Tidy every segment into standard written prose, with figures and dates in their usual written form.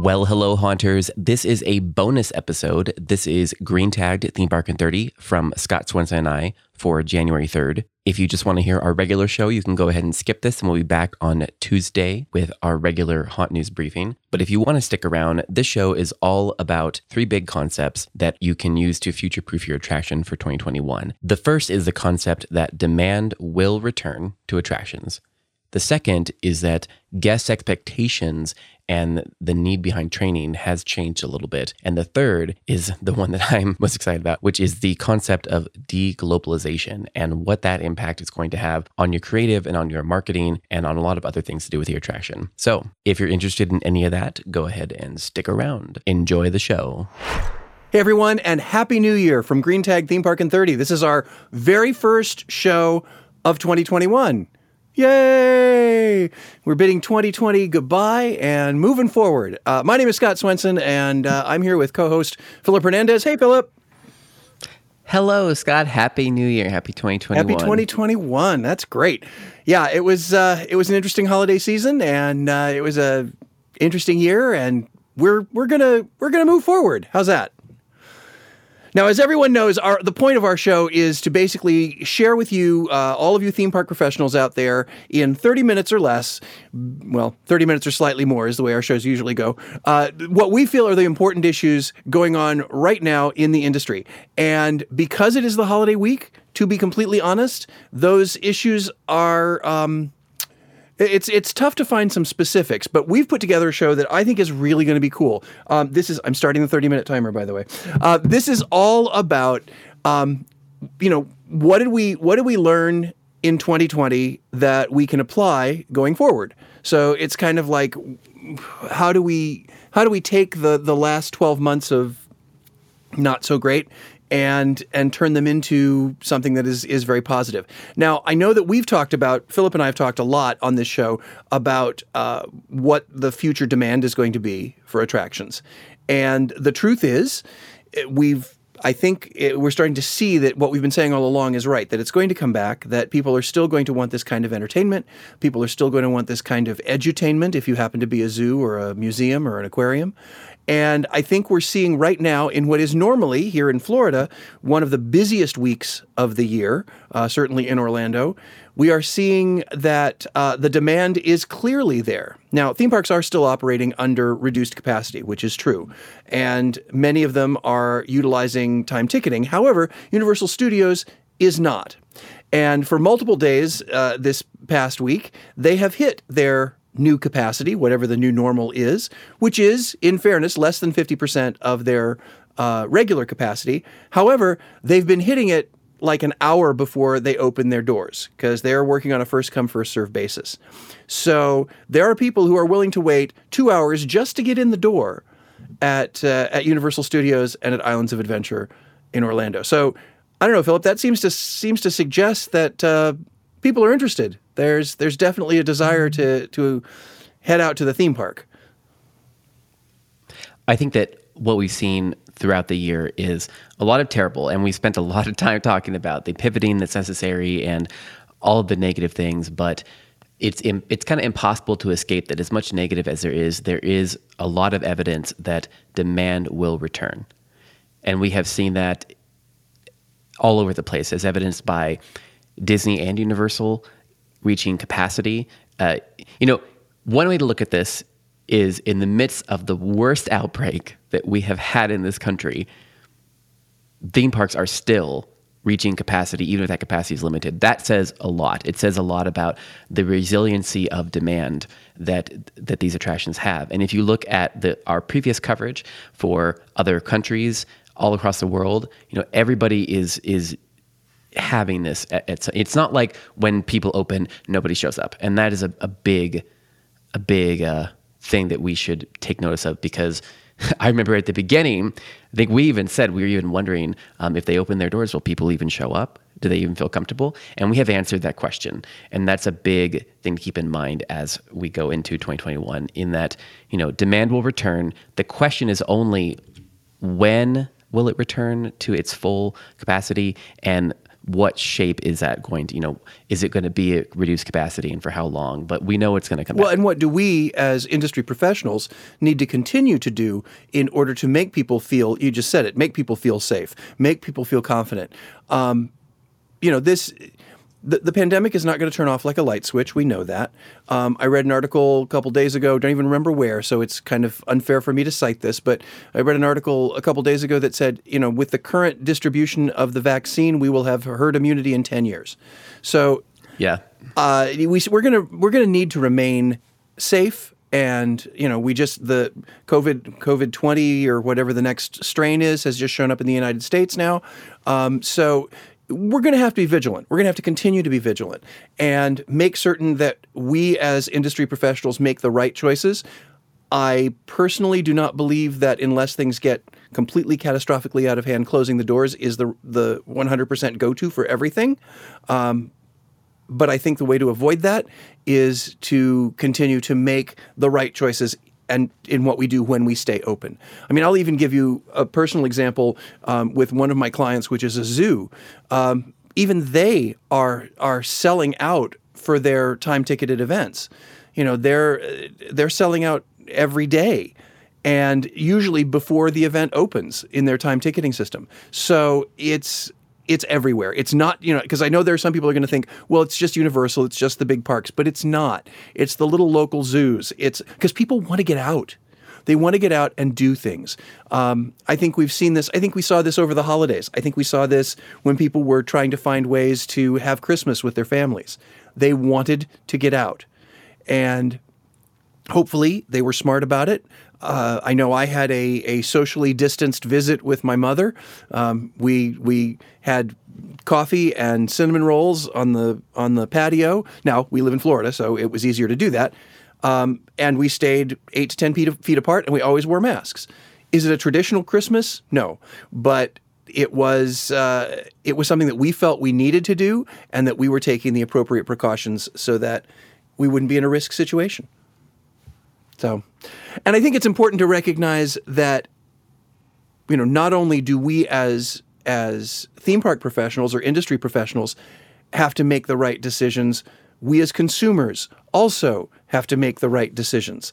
Well, hello, haunters. This is a bonus episode. This is Green Tagged Theme Park in 30 from Scott Swenson and I for January 3rd. If you just want to hear our regular show, you can go ahead and skip this, and we'll be back on Tuesday with our regular Haunt News briefing. But if you want to stick around, this show is all about three big concepts that you can use to future-proof your attraction for 2021. The first is the concept that demand will return to attractions. The second is that guest expectations and the need behind training has changed a little bit. And the third is the one that I'm most excited about, which is the concept of deglobalization and what that impact is going to have on your creative and on your marketing and on a lot of other things to do with your attraction. So if you're interested in any of that, go ahead and stick around. Enjoy the show. Hey everyone, and Happy New Year from Green Tag Theme Park in 30. This is our very first show of 2021. Yay! We're bidding 2020 goodbye and moving forward. My name is Scott Swenson, and I'm here with co-host Philip Hernandez. Hey, Philip. Hello, Scott. Happy New Year. Happy 2021. Happy 2021. That's great. Yeah, it was an interesting holiday season, and it was a interesting year, and we're gonna move forward. How's that? Now, as everyone knows, the point of our show is to basically share with you, all of you theme park professionals out there, in 30 minutes or less, well, 30 minutes or slightly more is the way our shows usually go, what we feel are the important issues going on right now in the industry. And because it is the holiday week, to be completely honest, those issues are... It's tough to find some specifics, but we've put together a show that I think is really going to be cool. I'm starting the 30-minute timer, by the way. This is all about, what did we learn in 2020 that we can apply going forward? So it's kind of like, how do we take the last 12 months of not so great and turn them into something that is very positive. Now, I know that Philip and I have talked a lot on this show about what the future demand is going to be for attractions. And the truth is, we're starting to see that what we've been saying all along is right, that it's going to come back, that people are still going to want this kind of entertainment. People are still going to want this kind of edutainment if you happen to be a zoo or a museum or an aquarium. And I think we're seeing right now in what is normally, here in Florida, one of the busiest weeks of the year, certainly in Orlando, we are seeing that the demand is clearly there. Now, theme parks are still operating under reduced capacity, which is true. And many of them are utilizing time ticketing. However, Universal Studios is not. And for multiple days this past week, they have hit their new capacity, whatever the new normal is, which is, in fairness, less than 50% of their regular capacity. However, they've been hitting it like an hour before they open their doors because they're working on a first-come, first-served basis. So there are people who are willing to wait 2 hours just to get in the door at Universal Studios and at Islands of Adventure in Orlando. So I don't know, Philip, that seems to suggest that people are interested. There's definitely a desire to head out to the theme park. I think that what we've seen throughout the year is a lot of terrible, and we spent a lot of time talking about the pivoting that's necessary and all of the negative things, but it's kind of impossible to escape that as much negative as there is a lot of evidence that demand will return. And we have seen that all over the place, as evidenced by Disney and Universal reaching capacity. One way to look at this is in the midst of the worst outbreak that we have had in this country, theme parks are still reaching capacity, even if that capacity is limited. That says a lot. It says a lot about the resiliency of demand that these attractions have. And if you look at our previous coverage for other countries all across the world, everybody is having this. It's not like when people open, nobody shows up. And that is a big thing that we should take notice of, because I remember at the beginning, I think we even said, we were even wondering if they open their doors, will people even show up? Do they even feel comfortable? And we have answered that question. And that's a big thing to keep in mind as we go into 2021, in that, demand will return. The question is only, when will it return to its full capacity, and what shape is that going to, is it going to be at reduced capacity and for how long? But we know it's going to come Well, back. and what do we as industry professionals need to continue to do in order to make people feel, you just said it, make people feel safe, make people feel confident? The pandemic is not going to turn off like a light switch. We know that. I read an article a couple days ago, don't even remember where, so it's kind of unfair for me to cite this, but I read an article a couple days ago that said, with the current distribution of the vaccine, we will have herd immunity in 10 years. So Yeah. we're gonna need to remain safe, and the COVID 20 or whatever the next strain is has just shown up in the United States now. So we're going to have to be vigilant. We're going to have to continue to be vigilant and make certain that we as industry professionals make the right choices. I personally do not believe that unless things get completely catastrophically out of hand, closing the doors is the 100% go-to for everything. But I think the way to avoid that is to continue to make the right choices and in what we do when we stay open. I mean, I'll even give you a personal example with one of my clients, which is a zoo. Even they are selling out for their time-ticketed events. They're selling out every day, and usually before the event opens in their time ticketing system. So it's everywhere. It's not, because I know there are some people who are going to think, well, it's just Universal, it's just the big parks, but it's not. It's the little local zoos. It's because people want to get out. They want to get out and do things. I think we've seen this. I think we saw this over the holidays. I think we saw this when people were trying to find ways to have Christmas with their families. They wanted to get out. And hopefully they were smart about it. I know I had a socially distanced visit with my mother. We had coffee and cinnamon rolls on the patio. Now, we live in Florida, so it was easier to do that. And we stayed 8 to 10 feet apart, and we always wore masks. Is it a traditional Christmas? No. But it was something that we felt we needed to do, and that we were taking the appropriate precautions so that we wouldn't be in a risk situation. So, and I think it's important to recognize that, not only do we as theme park professionals or industry professionals have to make the right decisions, we as consumers also have to make the right decisions.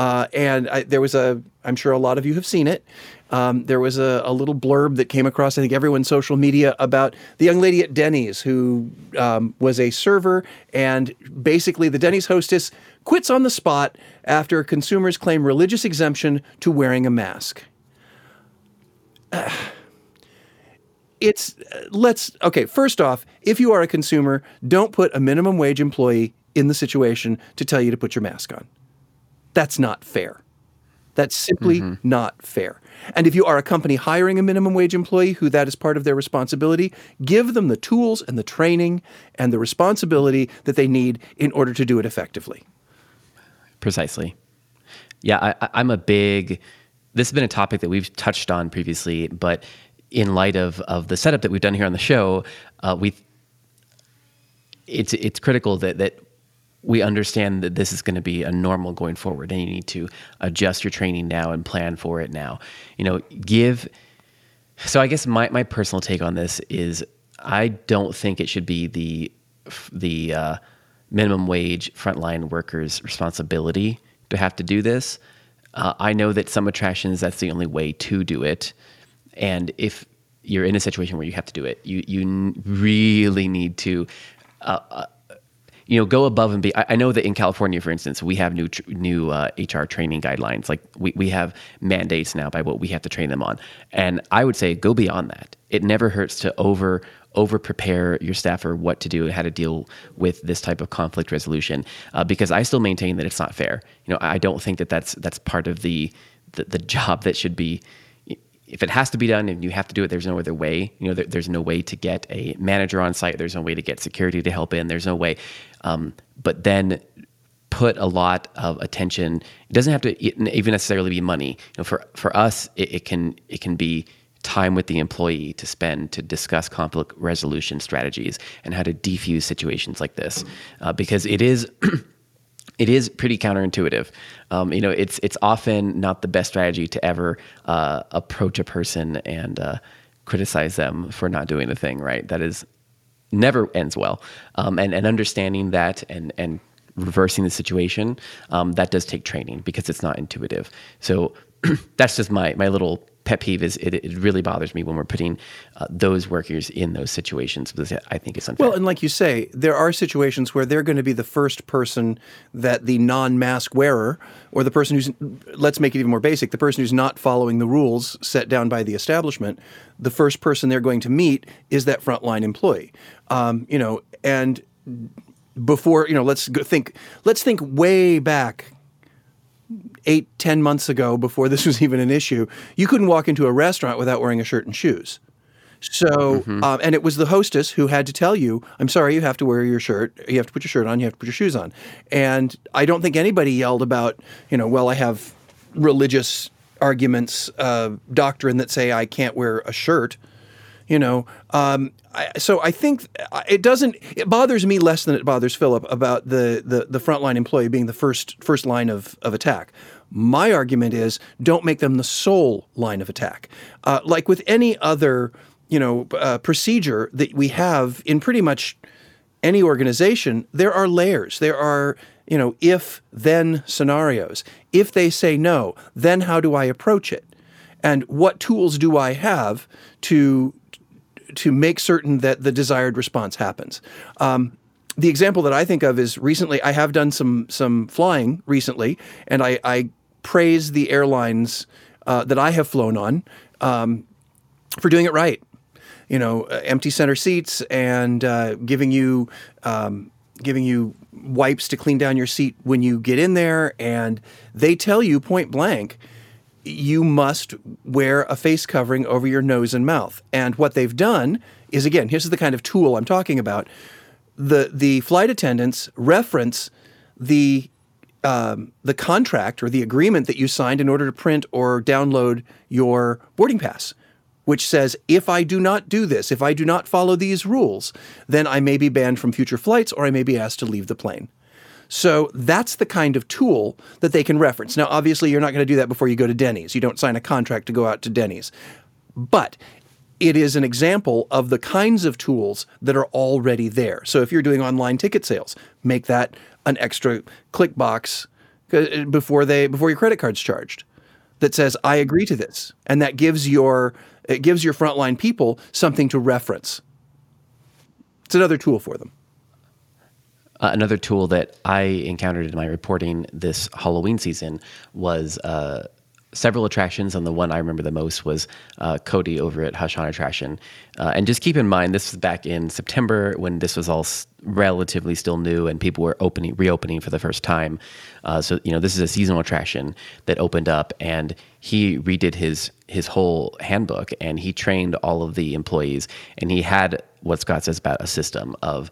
I'm sure a lot of you have seen it. There was a little blurb that came across, I think, everyone's social media about the young lady at Denny's who was a server, and basically the Denny's hostess quits on the spot after consumers claim religious exemption to wearing a mask. First off, if you are a consumer, don't put a minimum wage employee in the situation to tell you to put your mask on. That's not fair. That's simply not fair. And if you are a company hiring a minimum wage employee who that is part of their responsibility, give them the tools and the training and the responsibility that they need in order to do it effectively. Precisely. Yeah, this has been a topic that we've touched on previously, but in light of the setup that we've done here on the show, it's critical that we understand that this is going to be a normal going forward, and you need to adjust your training now and plan for it now. So I guess my personal take on this is I don't think it should be the minimum wage frontline workers' responsibility to have to do this. I know that some attractions, that's the only way to do it. And if you're in a situation where you have to do it, you really need to go above and beyond. I know that in California, for instance, we have new HR training guidelines. Like we have mandates now by what we have to train them on. And I would say go beyond that. It never hurts to over prepare your staff for what to do, how to deal with this type of conflict resolution. Because I still maintain that it's not fair. I don't think that that's part of the job that should be. If it has to be done and you have to do it, there's no other way. There's no way to get a manager on site. There's no way to get security to help in. There's no way. But then put a lot of attention. It doesn't have to even necessarily be money. For us, it can be time with the employee to spend to discuss conflict resolution strategies and how to defuse situations like this, because it is. It is pretty counterintuitive. It's often not the best strategy to ever approach a person and criticize them for not doing the thing right. That is never ends well. And understanding that and reversing the situation, that does take training because it's not intuitive. So that's just my little pet peeve is it really bothers me when we're putting those workers in those situations because I think it's unfair. Well, and like you say, there are situations where they're going to be the first person that the non-mask wearer or the person who's, let's make it even more basic, the person who's not following the rules set down by the establishment, the first person they're going to meet is that frontline employee. And before, let's think way back 8-10 months ago, before this was even an issue, you couldn't walk into a restaurant without wearing a shirt and shoes. So, and it was the hostess who had to tell you, I'm sorry, you have to wear your shirt, you have to put your shirt on, you have to put your shoes on. And I don't think anybody yelled about, I have religious arguments, doctrine that say I can't wear a shirt. So I think it bothers me less than it bothers Philip about the frontline employee being the first line of attack. My argument is don't make them the sole line of attack. Like with any other, procedure that we have in pretty much any organization, there are layers. There are, if-then scenarios. If they say no, then how do I approach it? And what tools do I have to make certain that the desired response happens? The example that I think of is recently, I have done some flying recently, and I praise the airlines that I have flown on for doing it right. Empty center seats and giving you wipes to clean down your seat when you get in there, and they tell you point blank, you must wear a face covering over your nose and mouth. And what they've done is, again, here's the kind of tool I'm talking about. The flight attendants reference the contract or the agreement that you signed in order to print or download your boarding pass, which says, if I do not do this, if I do not follow these rules, then I may be banned from future flights or I may be asked to leave the plane. So that's the kind of tool that they can reference. Now, obviously, you're not going to do that before you go to Denny's. You don't sign a contract to go out to Denny's. But it is an example of the kinds of tools that are already there. So if you're doing online ticket sales, make that an extra click box before your credit card's charged that says, I agree to this. And that gives your frontline people something to reference. It's another tool for them. Another tool that I encountered in my reporting this Halloween season was several attractions, and the one I remember the most was Cody over at Hush On Attraction. And just keep in mind, this was back in September when this was all relatively still new and people were reopening for the first time. So this is a seasonal attraction that opened up, and he redid his whole handbook, and he trained all of the employees, and he had what Scott says about a system of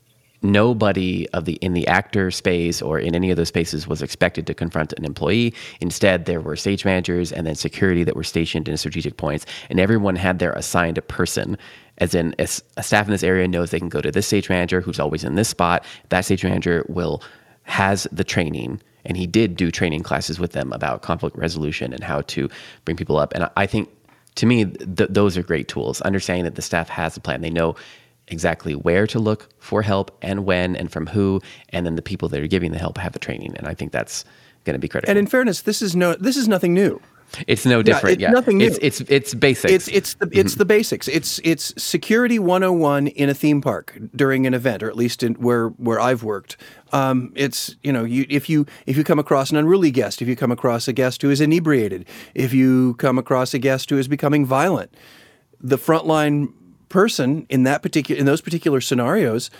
nobody in the actor space or in any of those spaces was expected to confront an employee. Instead, there were stage managers and then security that were stationed in strategic points, and everyone had their assigned person. As in, a staff in this area knows they can go to this stage manager who's always in this spot. That stage manager has the training, and he did do training classes with them about conflict resolution and how to bring people up. And I think, to me, those are great tools. Understanding that the staff has a plan. They know exactly where to look for help and when and from who, and then the people that are giving the help have the training. And I think that's going to be critical. And in fairness, this is nothing new. It's no different. It's nothing new. It's basics. It's the basics. It's security 101 in a theme park during an event, or at least where I've worked. It's if you come across an unruly guest, if you come across a guest who is inebriated, if you come across a guest who is becoming violent, the frontline person in those particular scenarios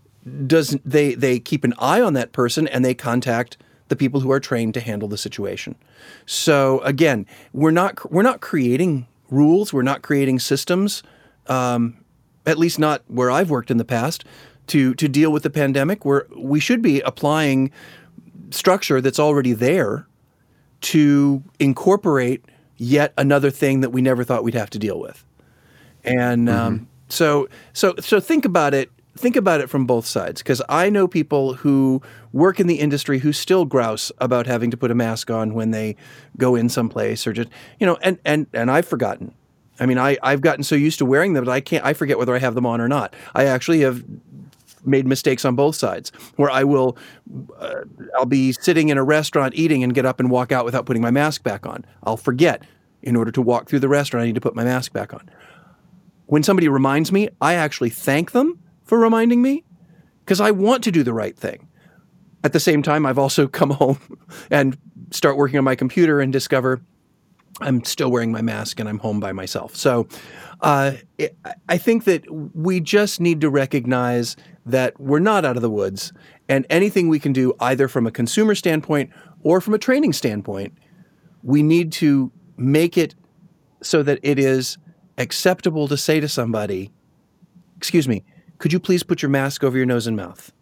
they keep an eye on that person, and they contact the people who are trained to handle the situation. So again, we're not creating rules, we're not creating systems, at least not where I've worked in the past, to deal with the pandemic. We should be applying structure that's already there to incorporate yet another thing that we never thought we'd have to deal with. And so think about it. Think about it from both sides, because I know people who work in the industry who still grouse about having to put a mask on when they go in someplace, or just and I've forgotten. I mean, I've gotten so used to wearing them that I forget whether I have them on or not. I actually have made mistakes on both sides where I'll be sitting in a restaurant eating and get up and walk out without putting my mask back on. I'll forget. In order to walk through the restaurant, I need to put my mask back on. When somebody reminds me, I actually thank them for reminding me because I want to do the right thing. At the same time, I've also come home and start working on my computer and discover I'm still wearing my mask and I'm home by myself. So I think that we just need to recognize that we're not out of the woods, and anything we can do either from a consumer standpoint or from a training standpoint, we need to make it so that it is acceptable to say to somebody, excuse me, could you please put your mask over your nose and mouth?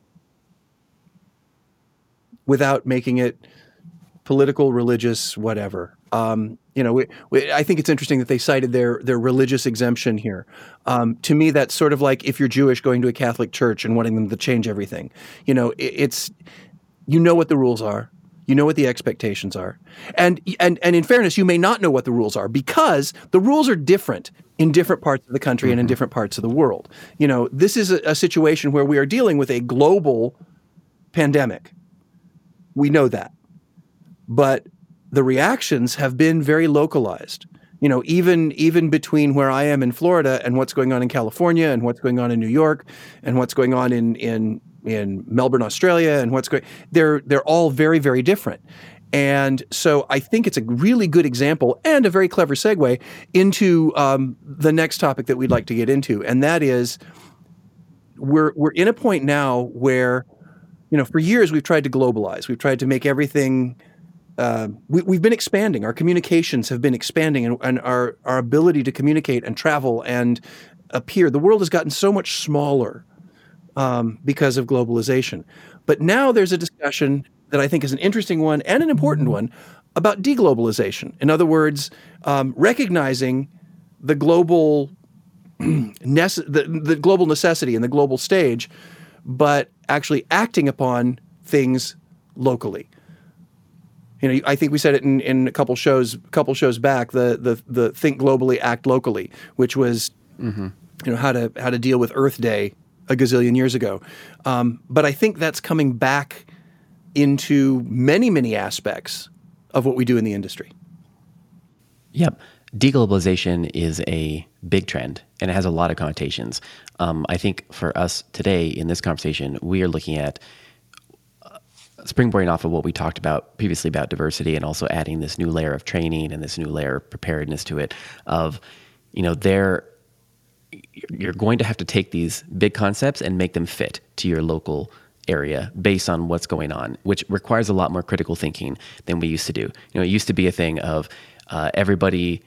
Without making it political, religious, whatever. I think it's interesting that they cited their religious exemption here. To me, that's sort of like if you're Jewish going to a Catholic church and wanting them to change everything. It's what the rules are. You know what the expectations are. And in fairness, you may not know what the rules are because the rules are different in different parts of the country and in different parts of the world. This is a situation where we are dealing with a global pandemic. We know that. But the reactions have been very localized. Even between where I am in Florida and what's going on in California and what's going on in New York and what's going on in Melbourne, Australia, and they're all very, very different. And so I think it's a really good example and a very clever segue into the next topic that we'd like to get into, and that is we're in a point now where for years we've tried to globalize, we've tried to make everything. We've been expanding. Our communications have been expanding, and our ability to communicate and travel and appear. The world has gotten so much smaller because of globalization. But now there's a discussion that I think is an interesting one and an important one about deglobalization. In other words, recognizing the global the global necessity and the global stage, but actually acting upon things locally. I think we said it in a couple shows back. The think globally, act locally, which was how to deal with Earth Day a gazillion years ago. But I think that's coming back into many aspects of what we do in the industry. Yep. Deglobalization is a big trend, and it has a lot of connotations. I think for us today in this conversation, we are looking at springboarding off of what we talked about previously about diversity, and also adding this new layer of training and this new layer of preparedness to it of, you're going to have to take these big concepts and make them fit to your local area based on what's going on, which requires a lot more critical thinking than we used to do. It used to be a thing of everybody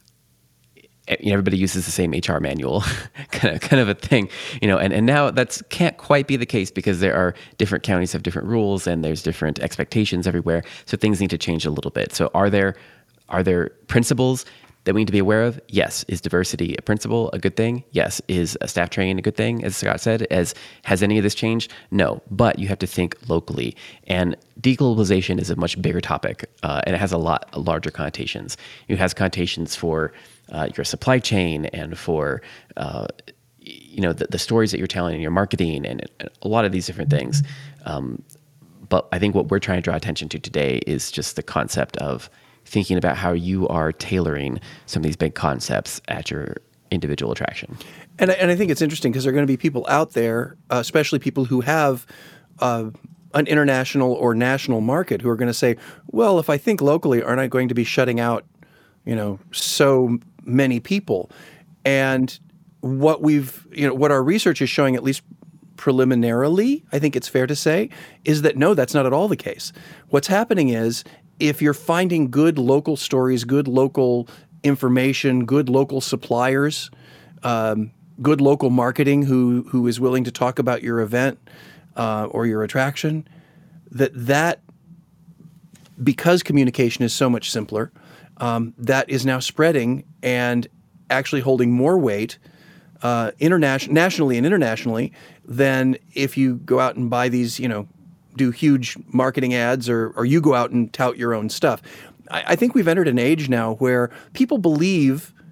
uses the same HR manual, kind of a thing, and now that's can't quite be the case because there are different counties have different rules and there's different expectations everywhere. So things need to change a little bit. So are there principles that we need to be aware of? Yes. Is diversity a principle a good thing? Yes. Is a staff training a good thing, as Scott said? Has any of this changed? No. But you have to think locally. And deglobalization is a much bigger topic, and it has a lot larger connotations. It has connotations for your supply chain and for the stories that you're telling in your marketing and a lot of these different things. But I think what we're trying to draw attention to today is just the concept of thinking about how you are tailoring some of these big concepts at your individual attraction. And I think it's interesting because there are going to be people out there, especially people who have an international or national market, who are going to say, well, if I think locally, aren't I going to be shutting out, so many people? And what our research is showing, at least preliminarily, I think it's fair to say, is that no, that's not at all the case. What's happening is, if you're finding good local stories, good local information, good local suppliers, good local marketing who is willing to talk about your event or your attraction, that because communication is so much simpler, that is now spreading and actually holding more weight nationally and internationally than if you go out and buy these, do huge marketing ads or you go out and tout your own stuff. I think we've entered an age now where people believe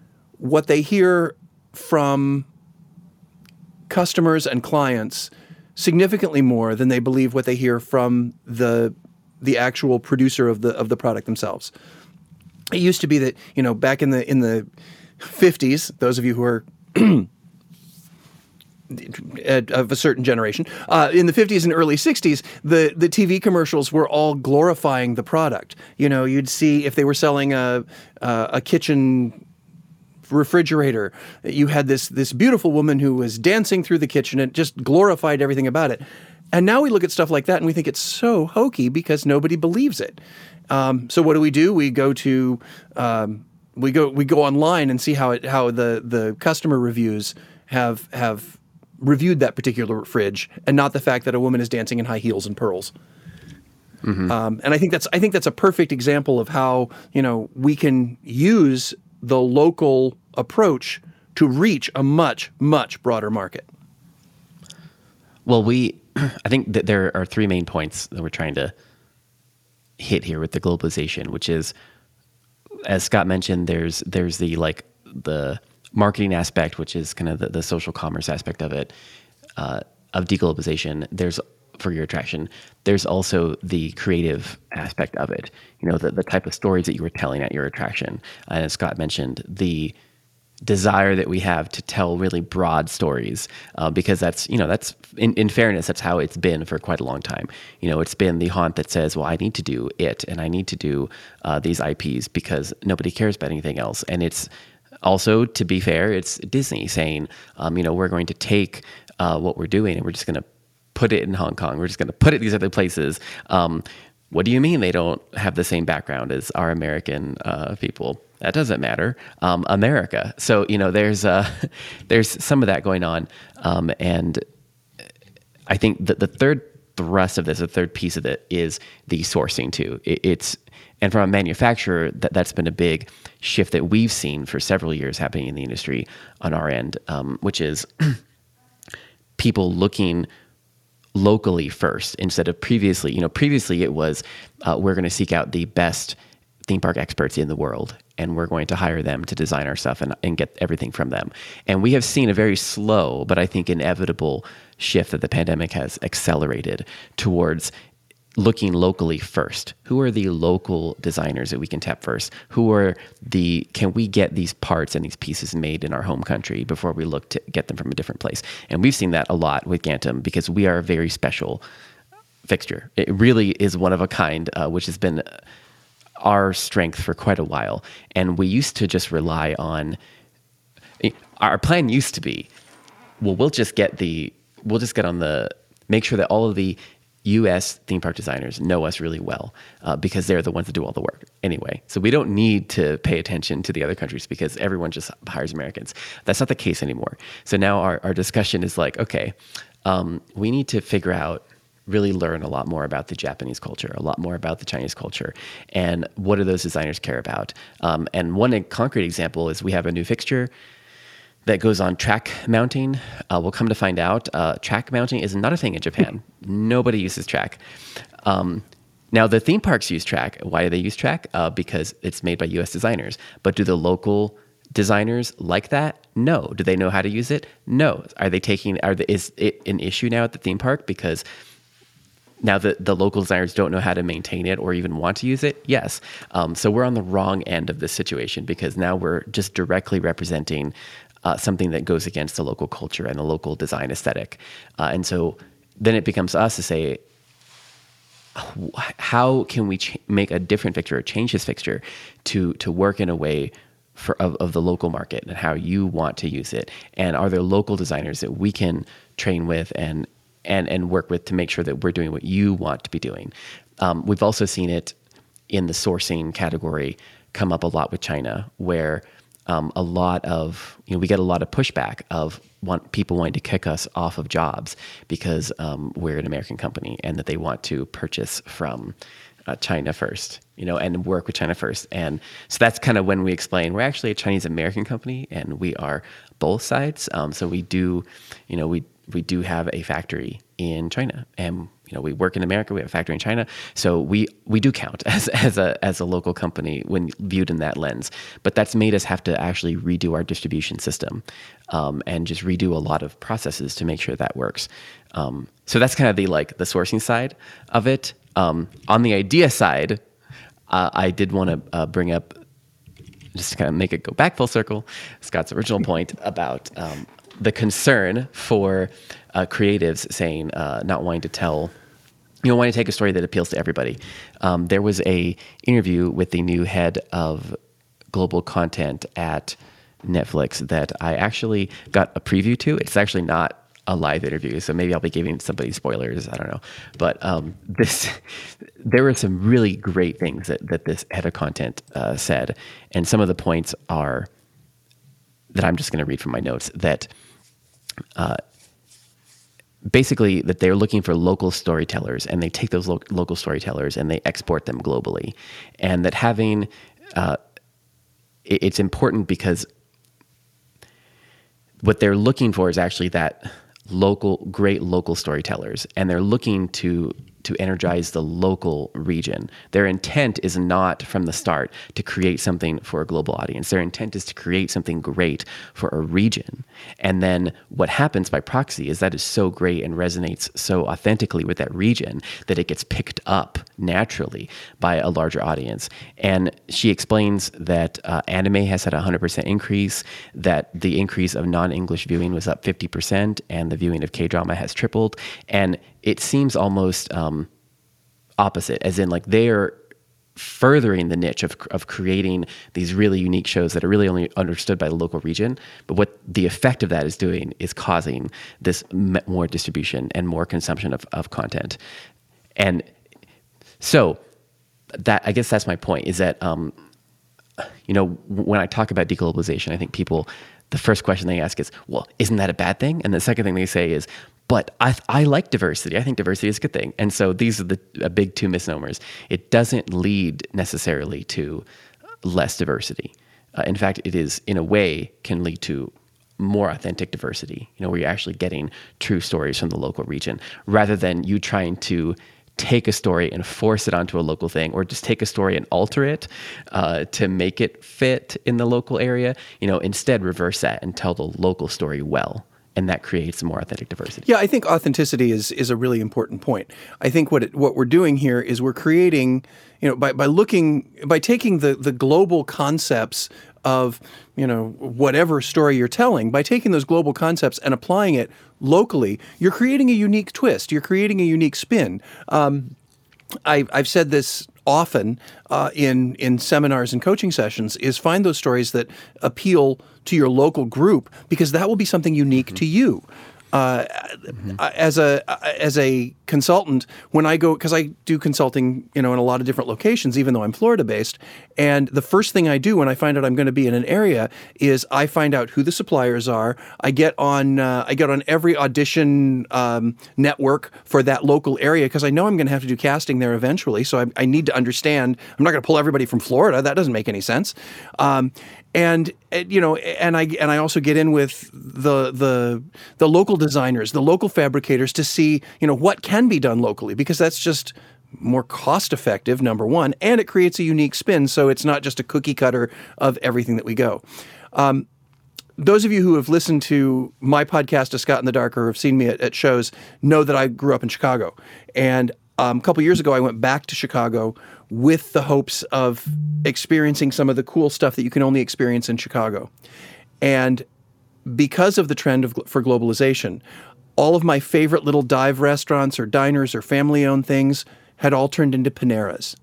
what they hear from customers and clients significantly more than they believe what they hear from the actual producer of the product themselves. It used to be that, back in the 50s, those of you who are of a certain generation, in the 50s and early 60s, the TV commercials were all glorifying the product. You'd see if they were selling a kitchen refrigerator, you had this beautiful woman who was dancing through the kitchen and just glorified everything about it. And now we look at stuff like that and we think it's so hokey because nobody believes it. So what do? We go to we go online and see how the customer reviews have reviewed that particular fridge, and not the fact that a woman is dancing in high heels and pearls. Mm-hmm. And I think that's a perfect example of how we can use the local approach to reach a much, much broader market. Well, I think that there are three main points that we're trying to hit here with the globalization, which is, as Scott mentioned, there's the marketing aspect, which is kind of the social commerce aspect of it, of deglobalization. There's, for your attraction, there's also the creative aspect of it. The type of stories that you were telling at your attraction. And as Scott mentioned, the desire that we have to tell really broad stories, because that's in fairness, that's how it's been for quite a long time. It's been the haunt that says, well, I need to do it, and I need to do these IPs because nobody cares about anything else. And it's also, to be fair, it's Disney saying, we're going to take what we're doing and we're just going to put it in Hong Kong. We're just going to put it these other places. What do you mean they don't have the same background as our American people? That doesn't matter. America. So, there's some of that going on. And I think that the third thrust of this, the third piece of it, is the sourcing too. And from a manufacturer, that's been a big shift that we've seen for several years happening in the industry on our end, which is people looking locally first instead of previously. Previously it was we're going to seek out the best theme park experts in the world, and we're going to hire them to design our stuff and get everything from them. And we have seen a very slow, but I think inevitable shift that the pandemic has accelerated towards looking locally first. Who are the local designers that we can tap first? Can we get these parts and these pieces made in our home country before we look to get them from a different place? And we've seen that a lot with Gantom because we are a very special fixture. It really is one of a kind, which has been our strength for quite a while. And we used to just rely on, our plan used to be, we'll just get make sure that all of the U.S. theme park designers know us really well because they're the ones that do all the work anyway. So we don't need to pay attention to the other countries because everyone just hires Americans. That's not the case anymore. So now our discussion is like, okay, we need to figure out, really learn a lot more about the Japanese culture, a lot more about the Chinese culture, and what do those designers care about? And one concrete example is we have a new fixture that goes on track mounting. We'll come to find out track mounting is not a thing in Japan. Nobody uses track. Now, the theme parks use track. Why do they use track? Because it's made by U.S. designers. But do the local designers like that? No. Do they know how to use it? No. Is it an issue now at the theme park because now the local designers don't know how to maintain it or even want to use it? Yes. So we're on the wrong end of this situation because now we're just directly representing something that goes against the local culture and the local design aesthetic. And so then it becomes us to say, how can we make a different fixture or change this fixture to work in a way of the local market and how you want to use it? And are there local designers that we can train with and work with to make sure that we're doing what you want to be doing? We've also seen it in the sourcing category come up a lot with China, where a lot of, we get a lot of pushback of people wanting to kick us off of jobs because we're an American company and that they want to purchase from China first, and work with China first. And so that's kind of when we explain we're actually a Chinese American company and we are both sides. So we do, we do have a factory in China, and we work in America. We have a factory in China, so we do count as a local company when viewed in that lens. But that's made us have to actually redo our distribution system, and just redo a lot of processes to make sure that works. So that's kind of the sourcing side of it. On the idea side, I did want to bring up, just to kind of make it go back full circle, Scott's original point about the concern for creatives saying not wanting to tell, wanting to take a story that appeals to everybody. There was a interview with the new head of global content at Netflix that I actually got a preview to. It's actually not a live interview, so maybe I'll be giving somebody spoilers. I don't know, but there were some really great things that this head of content said, and some of the points are that I'm just going to read from my notes. That basically that they're looking for local storytellers, and they take those local storytellers and they export them globally, and that having it's important because what they're looking for is actually that great local storytellers, and they're looking to energize the local region. Their intent is not from the start to create something for a global audience. Their intent is to create something great for a region. And then what happens by proxy is that is so great and resonates so authentically with that region that it gets picked up naturally by a larger audience. And she explains that anime has had a 100% increase, that the increase of non-English viewing was up 50%, and the viewing of K-drama has tripled. And it seems almost opposite, as in they're furthering the niche of creating these really unique shows that are really only understood by the local region. But what the effect of that is doing is causing this more distribution and more consumption of content. And so I guess that's my point, is that, when I talk about deglobalization, I think people, the first question they ask is, well, isn't that a bad thing? And the second thing they say is, but I like diversity. I think diversity is a good thing. And so these are the big two misnomers. It doesn't lead necessarily to less diversity. In fact, it is, in a way, can lead to more authentic diversity, where you're actually getting true stories from the local region, rather than you trying to take a story and force it onto a local thing, or just take a story and alter it to make it fit in the local area. Instead reverse that and tell the local story well. And that creates more authentic diversity. Yeah, I think authenticity is a really important point. I think what we're doing here is we're creating, by taking the global concepts of, whatever story you're telling, by taking those global concepts and applying it locally, you're creating a unique twist. You're creating a unique spin. I've said this often in seminars and coaching sessions, is find those stories that appeal to your local group, because that will be something unique to you. As a consultant, when I go, because I do consulting, in a lot of different locations, even though I'm Florida based, and the first thing I do when I find out I'm going to be in an area is I find out who the suppliers are. I get on every audition network for that local area, because I know I'm going to have to do casting there eventually. So I need to understand. I'm not going to pull everybody from Florida. That doesn't make any sense. And I also get in with the local designers, the local fabricators, to see what can be done locally, because that's just more cost effective, number one, and it creates a unique spin. So it's not just a cookie cutter of everything that we go. Those of you who have listened to my podcast, A Scott in the Dark, or have seen me at shows, know that I grew up in Chicago, and a couple years ago I went back to Chicago with the hopes of experiencing some of the cool stuff that you can only experience in Chicago. And because of the trend for globalization, all of my favorite little dive restaurants or diners or family-owned things had all turned into Paneras.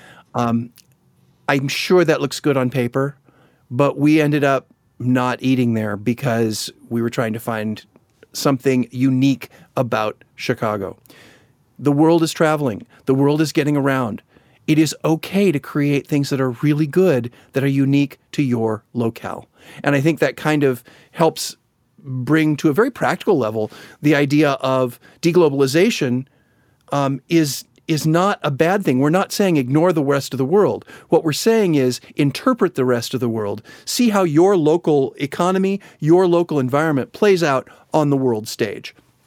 I'm sure that looks good on paper, but we ended up not eating there because we were trying to find something unique about Chicago. The world is traveling. The world is getting around. It is okay to create things that are really good, that are unique to your locale. And I think that kind of helps bring to a very practical level the idea of deglobalization is not a bad thing. We're not saying ignore the rest of the world. What we're saying is interpret the rest of the world. See how your local economy, your local environment plays out on the world stage.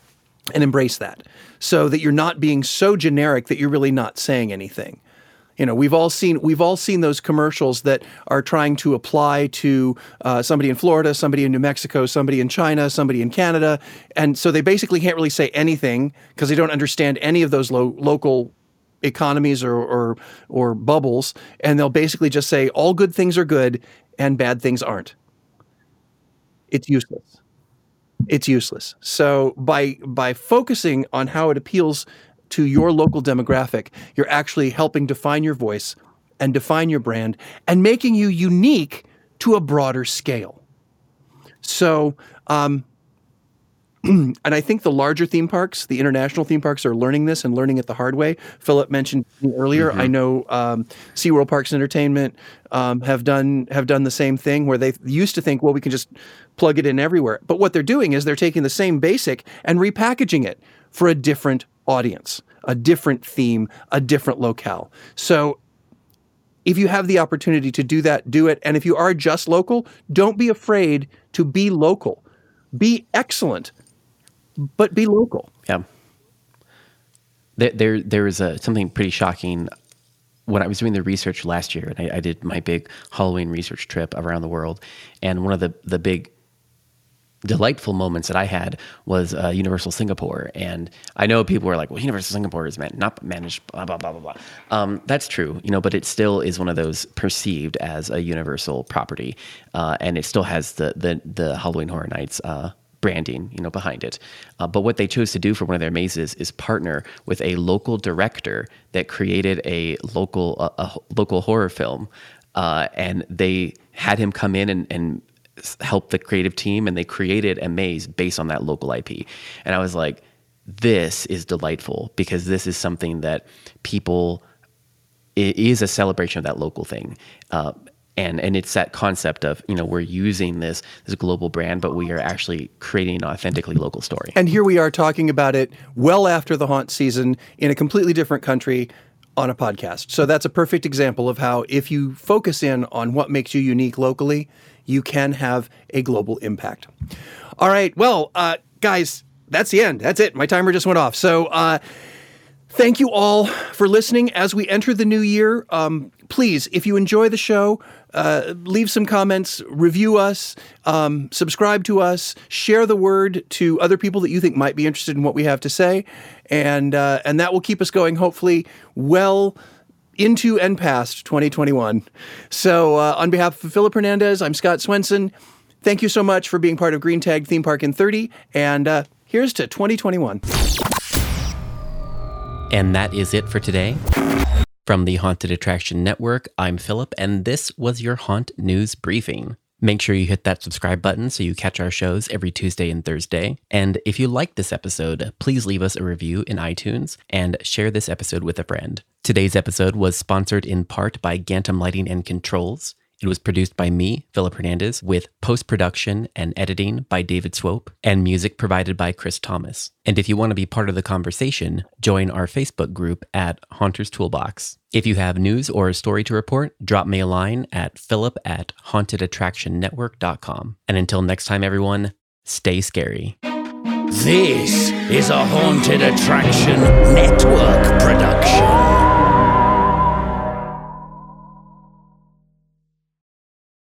and embrace that, so that you're not being so generic that you're really not saying anything. We've all seen those commercials that are trying to apply to somebody in Florida, somebody in New Mexico, somebody in China, somebody in Canada, and so they basically can't really say anything because they don't understand any of those local economies or bubbles, and they'll basically just say all good things are good and bad things aren't. It's useless. It's useless. So by focusing on how it appeals to your local demographic, you're actually helping define your voice and define your brand and making you unique to a broader scale. So, and I think the larger theme parks, the international theme parks, are learning this and learning it the hard way. Philip mentioned earlier, I know SeaWorld Parks and Entertainment have done the same thing, where they used to think, well, we can just plug it in everywhere. But what they're doing is they're taking the same basic and repackaging it for a different audience, a different theme, a different locale. So if you have the opportunity to do that, do it. And if you are just local, don't be afraid to be local. Be excellent, but be local. Yeah. There was something pretty shocking when I was doing the research last year, and I did my big Halloween research trip around the world. And one of the big delightful moments that I had was Universal Singapore. And I know people were like, well, Universal Singapore is not managed, blah, blah, blah, blah, blah. That's true, but it still is one of those perceived as a Universal property. And it still has the Halloween Horror Nights branding, behind it. But what they chose to do for one of their mazes is partner with a local director that created a local horror film. And they had him come in and help the creative team, and they created a maze based on that local IP. And I was like, this is delightful, because this is something that it is a celebration of that local thing. And it's that concept of, we're using this global brand, but we are actually creating an authentically local story. And here we are talking about it well after the haunt season in a completely different country on a podcast. So that's a perfect example of how, if you focus in on what makes you unique locally, you can have a global impact. All right. Well, guys, that's the end. That's it. My timer just went off. So thank you all for listening as we enter the new year. Please, if you enjoy the show, leave some comments, review us, subscribe to us, share the word to other people that you think might be interested in what we have to say. And that will keep us going, hopefully, well into and past 2021. So on behalf of Philip Hernandez, I'm Scott Swenson. Thank you so much for being part of Green Tag Theme Park in 30. And here's to 2021. And that is it for today. From the Haunted Attraction Network, I'm Philip, and this was your Haunt News Briefing. Make sure you hit that subscribe button so you catch our shows every Tuesday and Thursday. And if you like this episode, please leave us a review in iTunes and share this episode with a friend. Today's episode was sponsored in part by Gantom Lighting and Controls. It was produced by me, Philip Hernandez, with post-production and editing by David Swope, and music provided by Chris Thomas. And if you want to be part of the conversation, join our Facebook group at Haunters Toolbox. If you have news or a story to report, drop me a line at philip@hauntedattractionnetwork.com. And until next time, everyone, stay scary. This is a Haunted Attraction Network production.